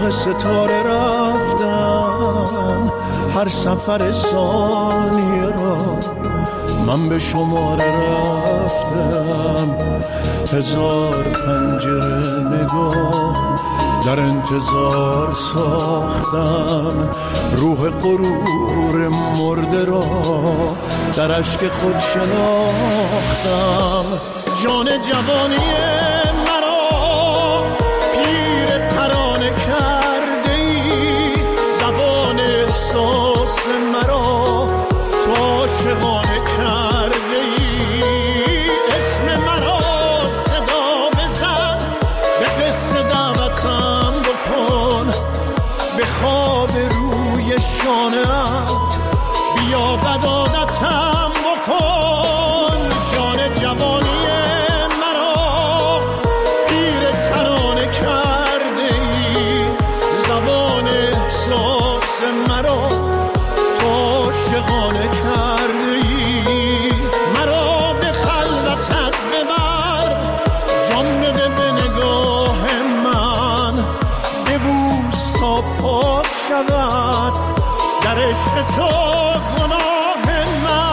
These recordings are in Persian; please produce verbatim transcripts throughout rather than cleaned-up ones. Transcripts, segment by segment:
راه ستاره رفتم، هر سفر ثانیه را من به شماره رفتم. هزار پنجره نگاه در انتظار ساختم، روح غرور مرده را در اشک خود شناختم. جان جوانی مرا پیر ترانه کرده ای، زبان احساس مرا تو عاشقانه کرده ای. اسم مرا صدا بزن، به قصه دعوتم بکن، به خواب روی شانه‌ات بیا بدادتم بکن. جان جوانی مرا پیر ترانه کرده ای، زبان احساس مرا تو عاشقانه کرده ای. مرا به خلوتت ببر، جان بده به نگاه من، ببوس تا پاک شود در عشق تو گناه من.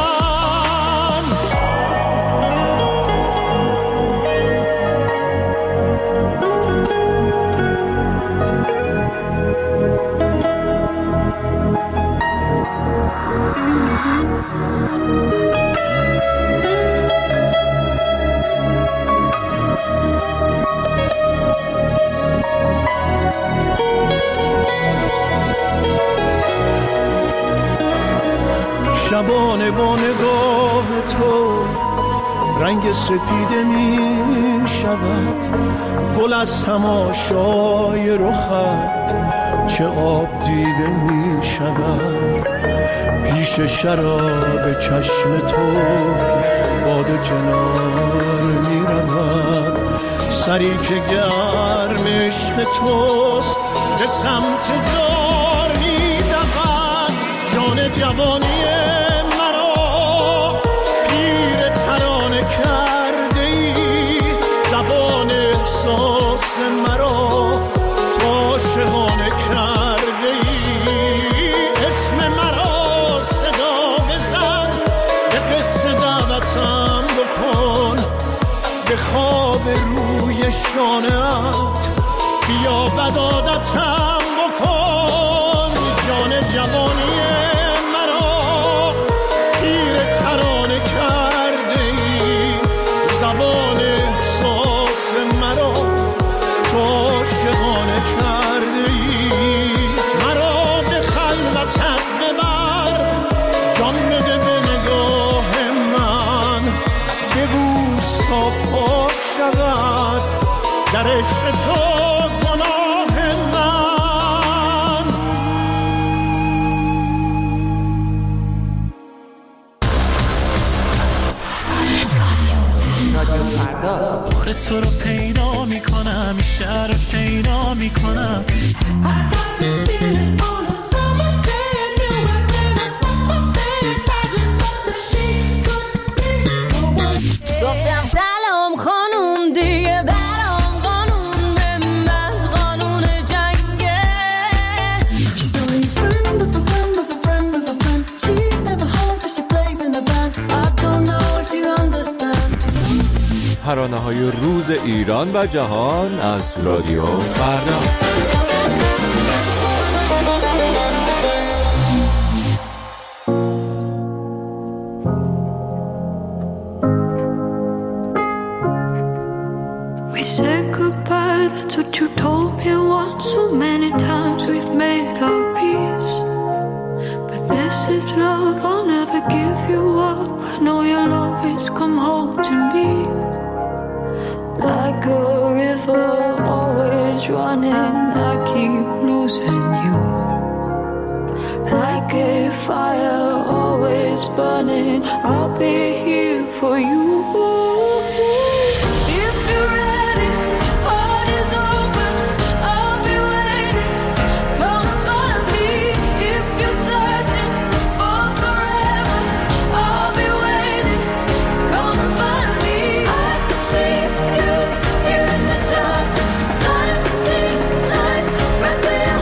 شبانه با نگاه تو رنگ سپیده می شود، گل از تماشای رخت چه آب دیده می شود. پیش شراب چشم تو باده کنار می رود، سری که گرم عشق توست به سمت دار می دود. جان جوانی مرا پیر ترانه کرده ای، زبان احساس مرا تو عاشقانه کرده ای. اسم مرا صدا بزن، به قصه دعوتم بکن، به خواب روی شانه‌ات بیا بدادتم بکن. جان جوانی مرا پیر ترانه کرده ای، زبان احساس مرا تو عاشقانه کرده ای. مرا به خلوتت ببر، جان بده به نگاه من، ببوس تا پاک شود در عشق تو گناه من. بار تو رو پیدا میکنم، این شهر رو شیدا میکنم. گفتم سلام خانوم دیگه برام قانون بمند، قانون جنگه. She's only a friend of a friend of a friend of a friend. She's never home but she plays in a band. I don't know if you understand. ترانه‌های روز ایران و جهان از رادیو فردا. We said goodbye, that's what you told me once. So many times we've made our peace, but this is love, I'll never give you up. I know you'll always come home to me. Like a river always running, I keep losing you. Like a fire always burning, I'll be here for you. If you're ready, heart is open, I'll be waiting. Come find me. If you're searching for forever, I'll be waiting. Come find me. I see you here in the darkness, blinding light, right there.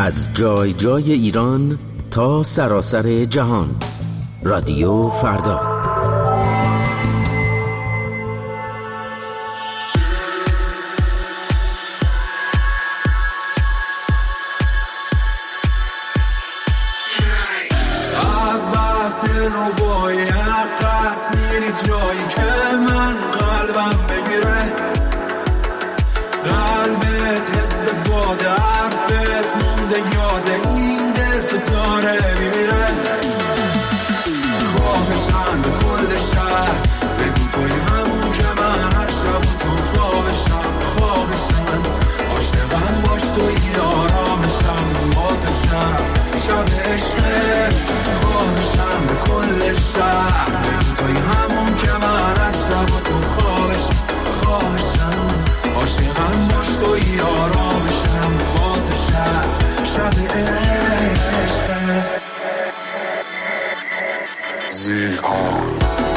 از جای جای ایران تا سراسر جهان. رادیو فردا. از بس دل رو باید قصد میری جایی که من قلبم بگیره، قلبت حس به باد حرفت مونده یاد این دل که داره میمیره. خواهشم به کل شهر بگو توی همون که من هر شب تو خوابشم. خواهشم عاشقم باش توی آرامشم با تو شب شب عشقه. خواهشم به کل شهر بگو توی همون که من هر شب تو خوابشم. خواهشم عاشقم باش توی آرامشم با تو شب شب عشقه. زیاد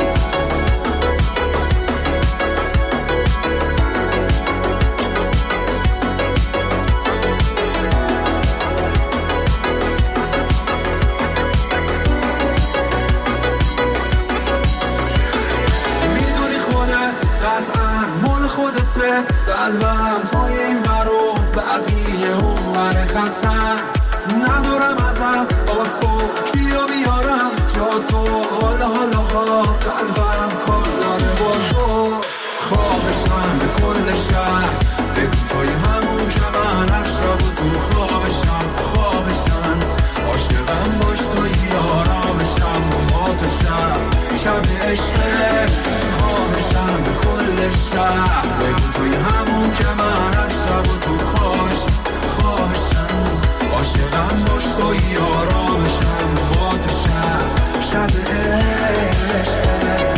قلبم توی این ورو بقیه اون ور خطر ندارم ازت با تو کیا بیارم جا تو. حالا حالا ها قلبم کار داره با تو. خواهشم به کل شهر بگو توی همون که من هر شب تو خوابشم. خواهشم عاشقم باش توی آرامشم با تو شب شب عشقه. خواهشم به کل شهر بگو توی همون که من هر شب تو خوابشم. خواهشم عاشقم باش توی آرامشم با تو شب شب عشقه.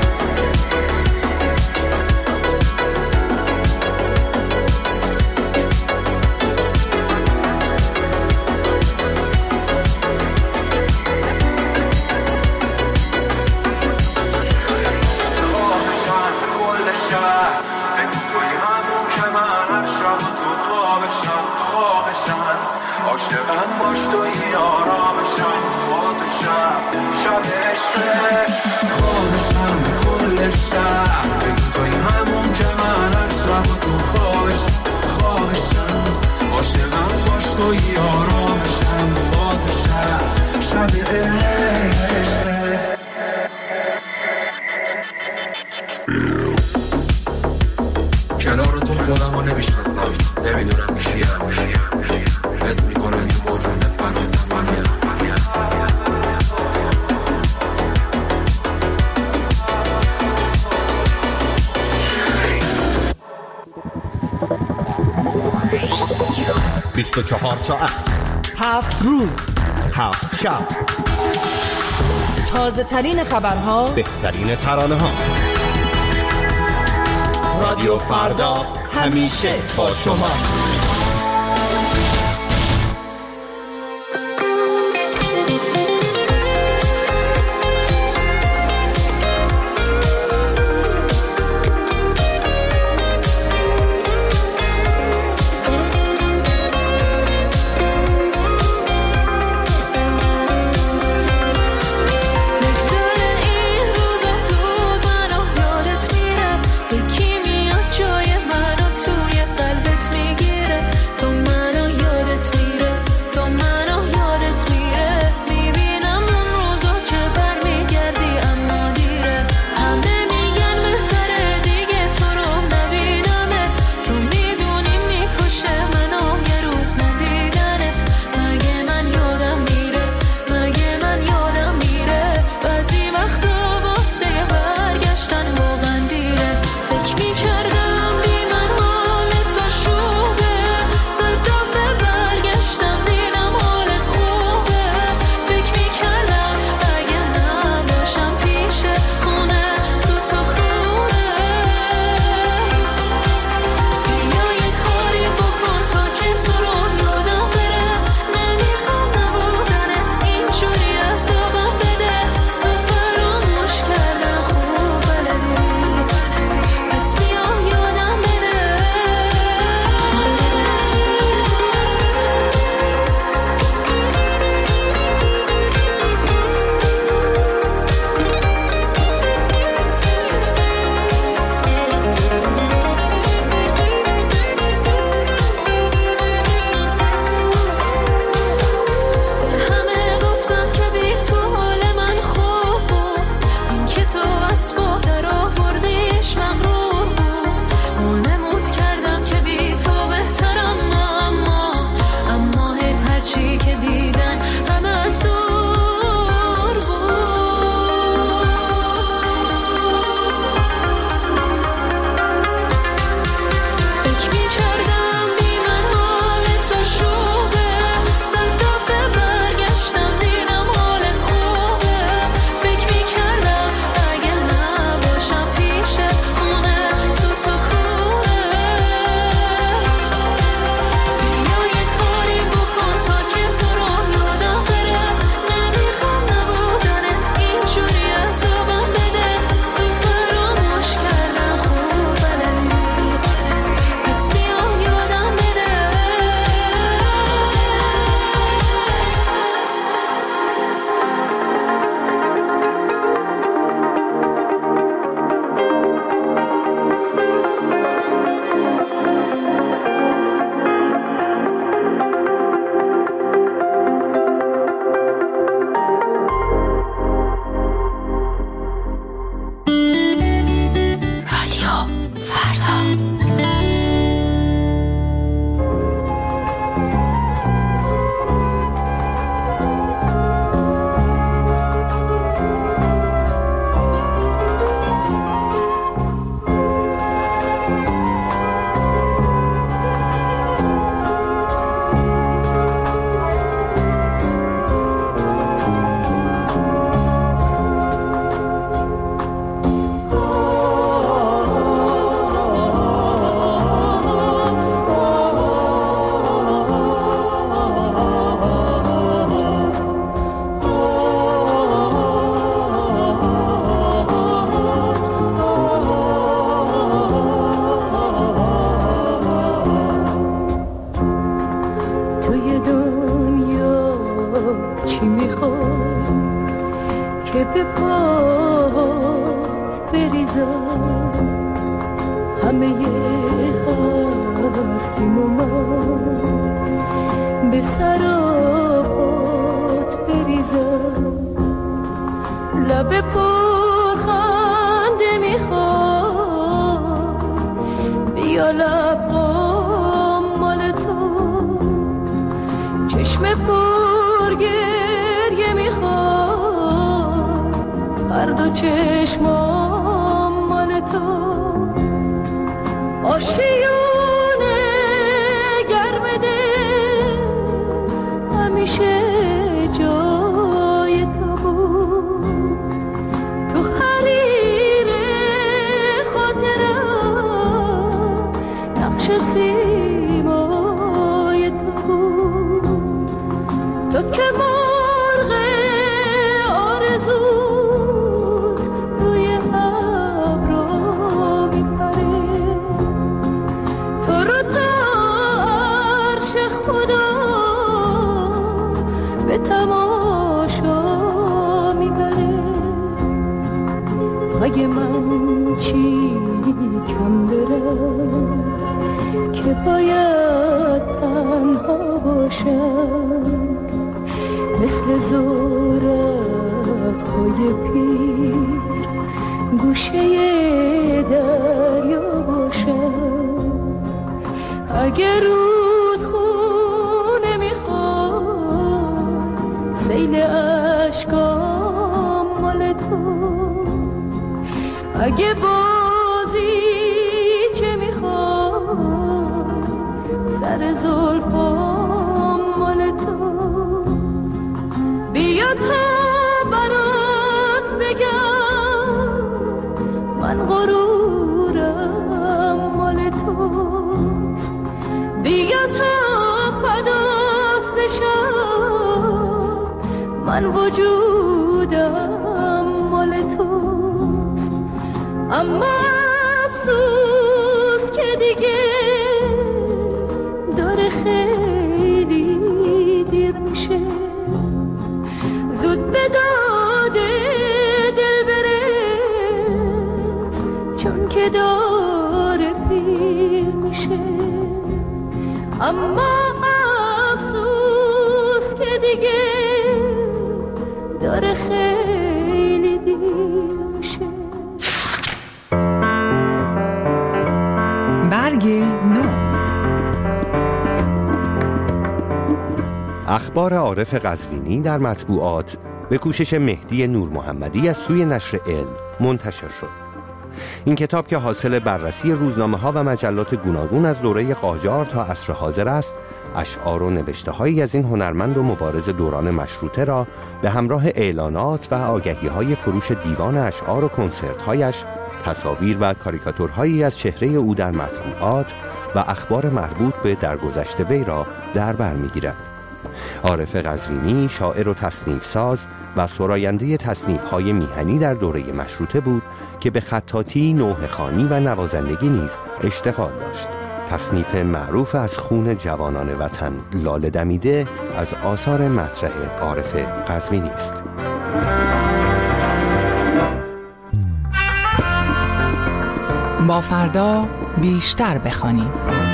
توی آرامشم با تو شب شب عشقه. کنار تو خودم رو نمیشناسم، نمیدونم کیم، حس میکنم یه موجود فرازمانیم. بیست و چهار ساعت، هفت روز، هفت شب، تازه ترین خبرها، بهترین ترانه ها. رادیو فردا همیشه با شماست. یکی میاد جای منو توی قلبت میگیره. رفتیم و من به سرابات بریزم، لب پرخنده میخواد بیا لبام مال تو، چشم پر گریه میخواد هر دو چشمام مال تو، آشیونه گرم دل همیشه جای تو بود، تو حریر خاطرم نقش سیمای تو بود، تو که مرغ آرزوت روی ابرا میپره، تو رو تا عرش خدا به تماشا میبره، اگه من چی کم برم که باید تنها باشم، مثل زورق های پیر گوشه دریا باشم، اگه رود خونه میخواد سیل اشکام مال تو، اگه بازی چه میخواد سر زلفام مال تو، بیا تا برات بگم من غرورم مال توست، بیا تا فدات بشم من وجودم مال توست، اما افسوس که دیگه داره خیلی دیر میشه، زود به داده دل برس چون که داره پیر میشه، اما افسوس که دیگه داره خیلی دیر میشه. برگ نو. اخبار عارف قزوینی در مطبوعات به کوشش مهدی نور محمدی از سوی نشر علم منتشر شد. این کتاب که حاصل بررسی روزنامه ها و مجلات گوناگون از دوره قاجار تا عصر حاضر است، اشعار و نوشته هایی از این هنرمند و مبارز دوران مشروطه را به همراه اعلانات و آگهی های فروش دیوان اشعار و کنسرت هایش، تصاویر و کاریکاتورهایی از چهره او در مطبوعات و اخبار مربوط به درگذشت وی را در بر می‌گیرد. عارف قزوینی شاعر و تصنیف ساز و سراینده تصنیف‌های میهنی در دوره مشروطه بود که به خطاطی، نوحه خوانی و نوازندگی نیز اشتغال داشت. تصنیف معروف از خون جوانان وطن لاله دمیده از آثار مطرح عارف قزوینی است. با فردا بیشتر بخوانیم.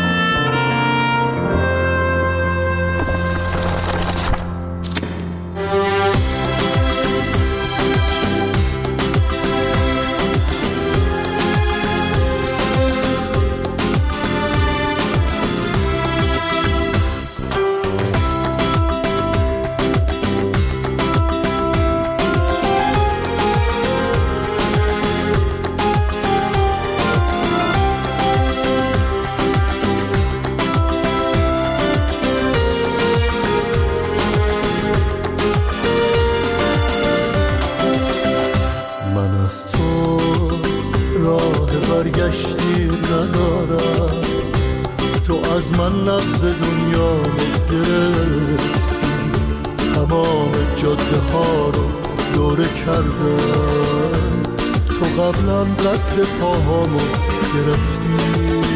برگشتی ندارم، تو از من نبض دنیا گرفتی، تمام جاده ها رو دوره کردم، تو قبلا رد پاهامو گرفتی.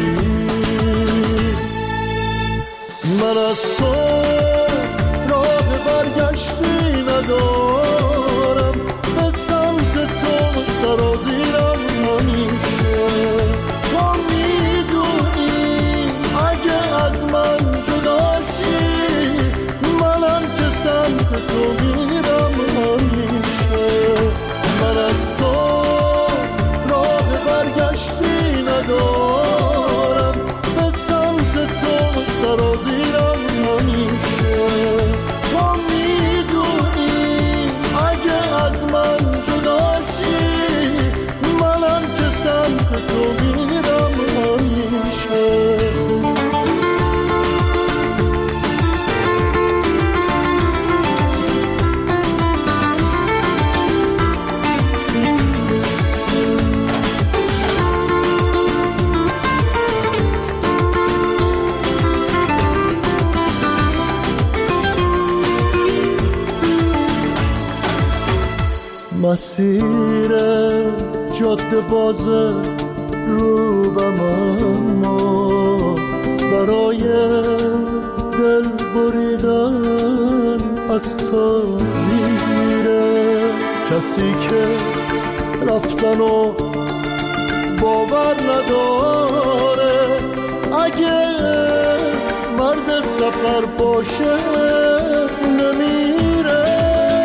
من از تو راه برگشتی ندارم، به سمت تو سرازیرم همیشه. تو میدونی اگه تو میرم همیشه. مسیر جاده بازه روبم، اما برای دل بریدن از تو میره. کسی که رفتن و باور نداره، اگه مرد سفر باشه نمیره.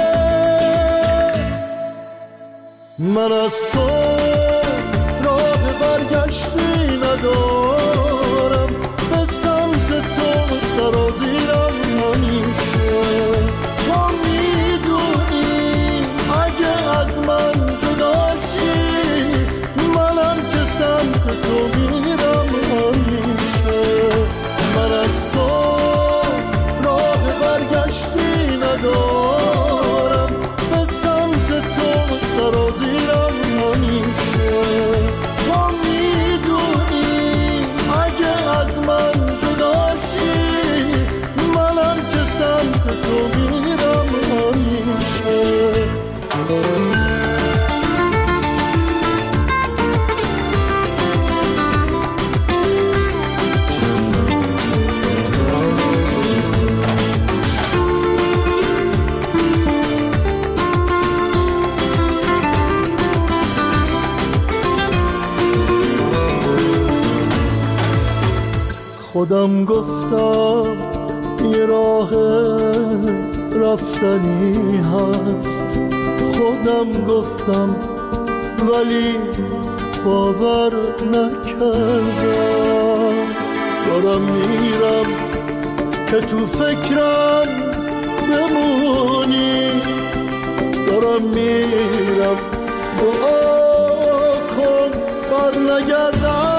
من از تو راه برگشتی ندارم، به سمت تو سرازیرم همیشه. تو میدونی اگه از من جداشی، منم که سمت تو میرم همیشه. من از تو راه برگشتی ندارم، به سمت تو سرازیرم همیشه. تو میدونی اگه از من جداشی، منم که سمت تو میرم همیشه. خودم گفتم یه راه رفتنی هست، خودم گفتم ولی باور نکردم. دارم میرم که تو فکرم بمونی، دارم میرم دعا کن بر نگردم.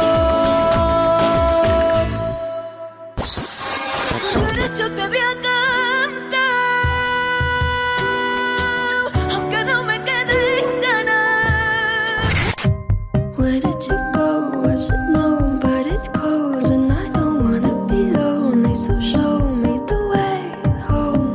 Yo te voy a cantar, aunque no me quede ganas. Where did you go? I should know, but it's cold and I don't wanna be lonely. So show me the way home.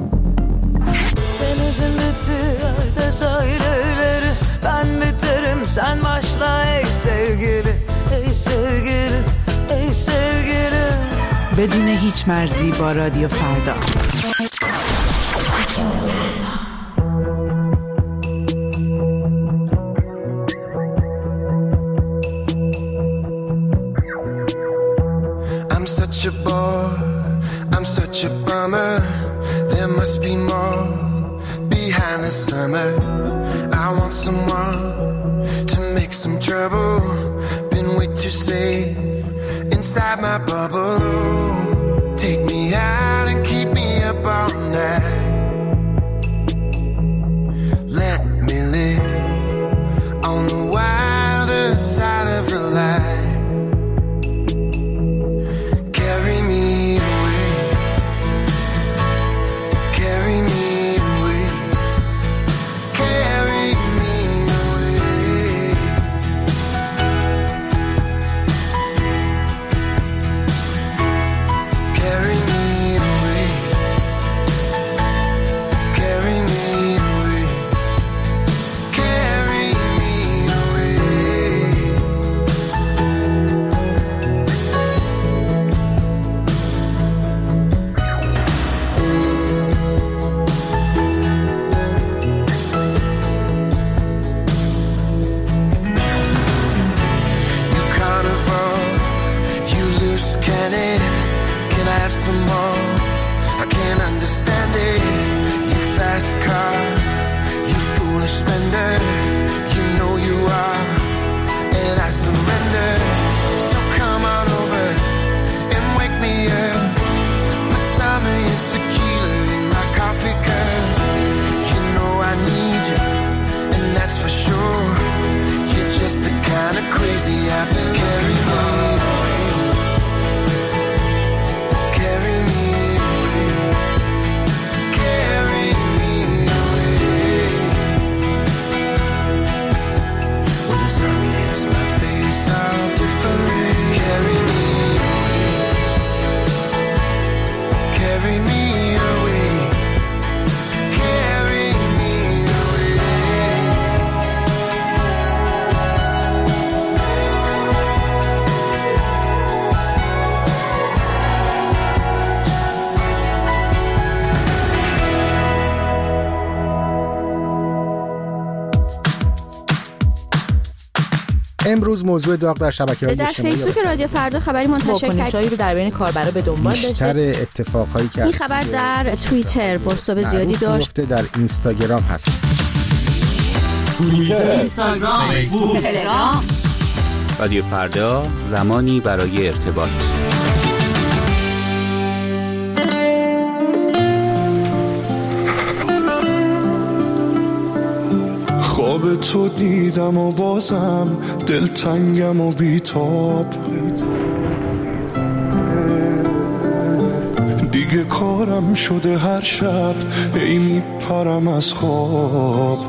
Denizin bitti, yerde sahilleri. Ben biterim, sen başla ey sevgili, ey sevgili, ey sevgili. بدون هیچ مرزی با رادیو فردا. I'm such a bore, I'm such a bummer. There must be more behind the summer. I want someone to make some trouble. Been way too safe inside my bubble. Take me out and keep me up all night. Let me live on the wilder side of the light. Carry me away, carry me away, carry me away. Carry me away, carry me away, carry me away. You carnival, you loose cannon. Can I have some more? I can't understand it. You fast car, you foolish spender. You know you are, and I surrender. So come on over and wake me up. Put some of your tequila in my coffee cup. You know I need you, and that's for sure. You're just the kind of crazy happen. Carry me away. Carry me away. Carry me away. When the sun hits my face, I'll different. Carry me away. Carry me away. Carry me away. امروز موضوع داغ در شبکه‌های در اجتماعی فیسبوک رادیو فردا خبری منتشر کرد. واکنش‌هایی رو در بین کاربرا به دنبال داشته. بیشتر اتفاقایی که این خبر در توییتر پست‌های زیادی داشت. در اینستاگرام هست. توییتر، اینستاگرام، فیسبوک، تلگرام. رادیو فردا، زمانی برای ارتباط. خواب تو دیدم و بازم دلتنگم و بیتاب، دیگه کارم شده هر شب ای میپرم از خواب.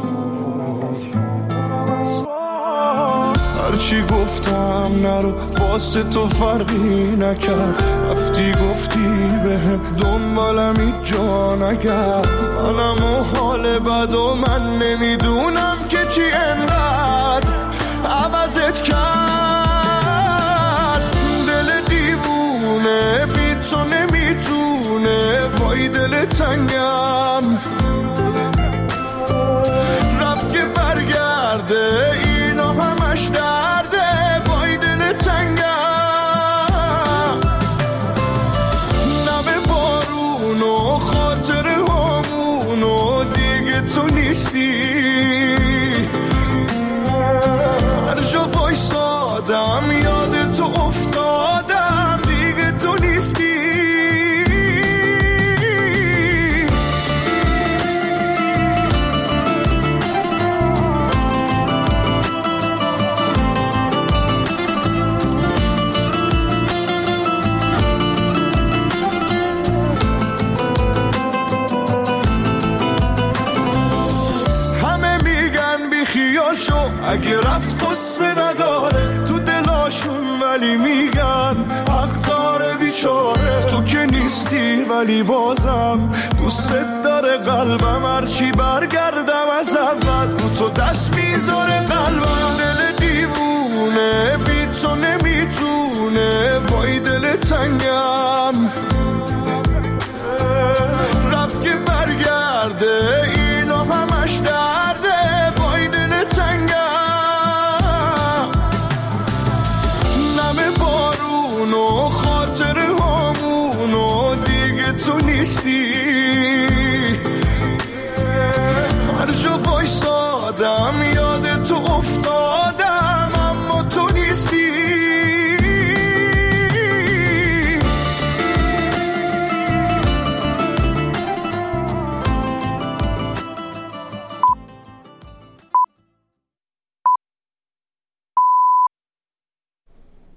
هرچی گفتم نرو واسه تو فرقی نکرد، رفتی گفتی بهم دنبالم هیچ جا نگرد. منم و حال بد و من نمیدونم که چی انقدر عوضت کرد. دل دیوونه بی تو نمیتونه، وای دل تنگم رفت که برگرده، اینا همش درده، وای دل تنگم. نم بارون و خاطر همون و دیگه تو نیستی. هر جا وایسادم یاد تو افتادم، دیگه تو نیستی. اگه رفت قصه نداره تو دلاشون، ولی میگن حق داره بیچاره. تو که نیستی ولی بازم دوست داره قلبم، هرچی برگردم از اول رو تو دست میذاره قلبم. دل دیوونه بی تو نمیتونه، وای دل تنگم رفت که برگرده، اینا همش درده، وای دل تنگم. نم بارون و خاطر همون و دیگه تو نیستی.